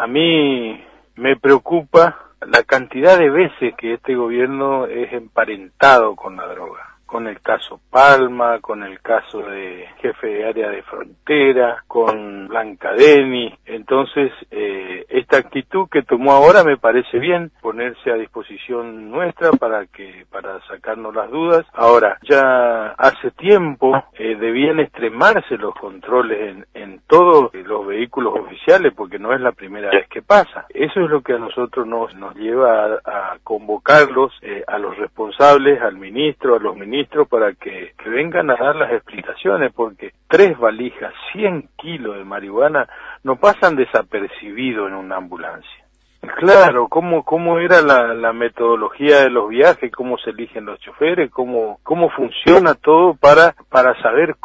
a mí me preocupa la cantidad de veces que este gobierno es emparentado con la droga. Con el caso Palma, con el caso de jefe de área de frontera, con Blanca Denis. Entonces, esta actitud que tomó ahora me parece bien, ponerse a disposición nuestra para sacarnos las dudas. Ahora, ya hace tiempo debían extremarse los controles en todos los vehículos oficiales, porque no es la primera vez que pasa. Eso es lo que a nosotros nos lleva a convocarlos, a los responsables, al ministro, a los ministros, para que vengan a dar las explicaciones, porque 3 valijas, 100 kilos de marihuana no pasan desapercibidos en una ambulancia. Claro, ¿cómo era la metodología de los viajes? ¿Cómo se eligen los choferes? ¿Cómo funciona todo para saber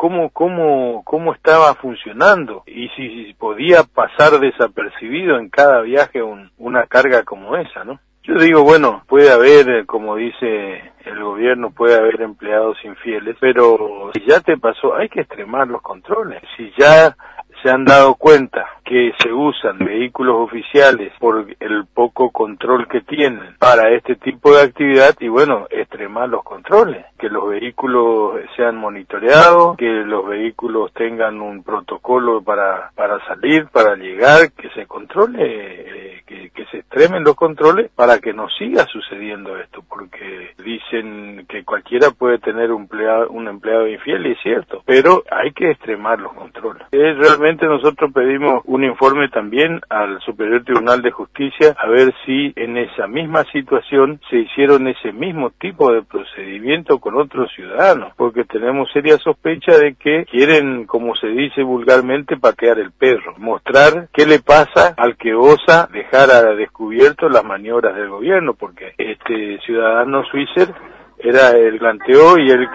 cómo estaba funcionando? Y si podía pasar desapercibido en cada viaje una carga como esa, ¿no? Yo digo, bueno, puede haber, como dice el gobierno, puede haber empleados infieles, pero si ya te pasó, hay que extremar los controles. Si ya se han dado cuenta que se usan vehículos oficiales por el poco control que tienen para este tipo de actividad, y bueno, extremar los controles, que los vehículos sean monitoreados, que los vehículos tengan un protocolo para salir, para llegar, que se controle, que se extremen los controles para que no siga sucediendo esto, porque dicen que cualquiera puede tener un empleado infiel, y es cierto, pero hay que extremar los controles. Realmente nosotros pedimos un informe también al Superior Tribunal de Justicia a ver si en esa misma situación se hicieron ese mismo tipo de procedimiento con otros ciudadanos, porque tenemos seria sospecha de que quieren, como se dice vulgarmente, patear el perro, mostrar qué le pasa al que osa dejar a descubierto las maniobras del gobierno, porque este ciudadano Swisher era el planteó y el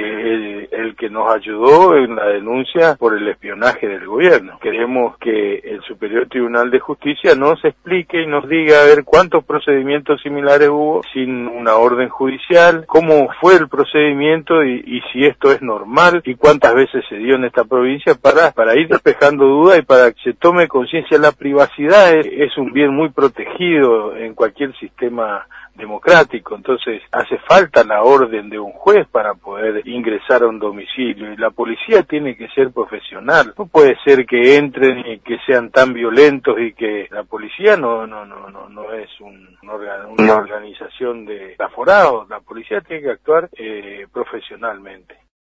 que nos ayudó en la denuncia por el espionaje del gobierno. Queremos que el Superior Tribunal de Justicia nos explique y nos diga a ver cuántos procedimientos similares hubo sin una orden judicial, cómo fue el procedimiento y si esto es normal y cuántas veces se dio en esta provincia para ir despejando dudas y para que se tome conciencia. La privacidad es un bien muy protegido en cualquier sistema democrático, entonces hace falta la orden de un juez para poder ingresar a un domicilio, y la policía tiene que ser profesional. No puede ser que entren y que sean tan violentos, y que la policía no es una organización de aforados. La policía tiene que actuar profesionalmente.